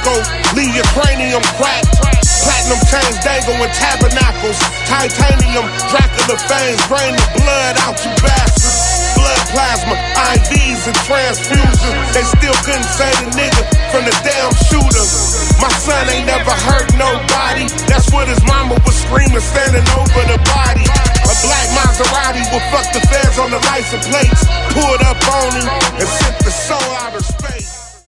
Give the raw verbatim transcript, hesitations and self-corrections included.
Draco, leave your cranium cracked. Platinum chains, dangle in tabernacles. Titanium, Dracula fangs, drain the blood out you bastards. Blood plasma, I Vs and transfusions. They still couldn't say the nigga from the damn shooter. My son ain't never hurt nobody. That's what his mama was screaming, standing over the body. A black Maserati will fuck the feds on the license plates. Pulled up on him and